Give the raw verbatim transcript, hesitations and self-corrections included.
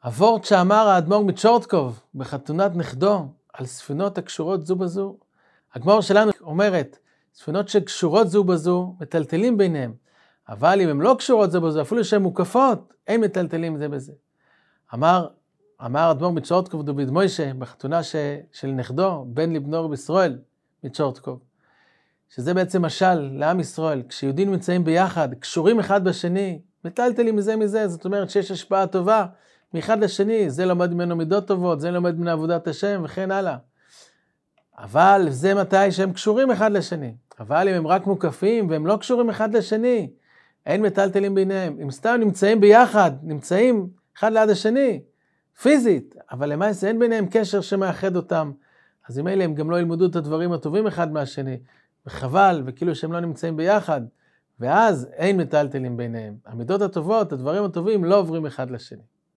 הוורט שאמר האדמו"ר מצ'ורטקוב בחתונת נכדו על ספינות הקשורות זו בזו, הגמרא שלנו אומרת, ספינות שקשורות זו בזו מטלטלים ביניהם, אבל אם הן לא קשורות זו בזו, אפילו שהן מוקפות, אין מטלטלים זה בזה. אמר, אמר אדמו"ר מצ'ורטקוב דוד מוישה בחתונה ש, של נכדו, בן לבנו רבי ישראל מצ'ורטקוב, שזה בעצם משל לעם ישראל, כשיהודים נמצאים ביחד, קשורים אחד בשני, מטלטלים מזה מזה, זאת אומרת שיש השפעה טובה מאחד לשני, זה לומד ממנו מידות טובות, זה לומד ממנו עבודת השם וכן הלאה. אבל זה מתי שהם קשורים אחד לשני. אבל אם הם רק מוקפים והם לא קשורים אחד לשני, אין מטלטלים ביניהם. אם סתם נמצאים ביחד, נמצאים אחד ליד השני, פיזית, אבל למעשה אין ביניהם קשר שמאחד אותם. אז אם אלה הם גם לא ילמדו את הדברים הטובים אחד מהשני, וחבל, וכאילו שהם לא נמצאים ביחד, ואז אין מטלטלים ביניהם. המידות הטובות, הדברים הטובים לא עוברים אחד לשני.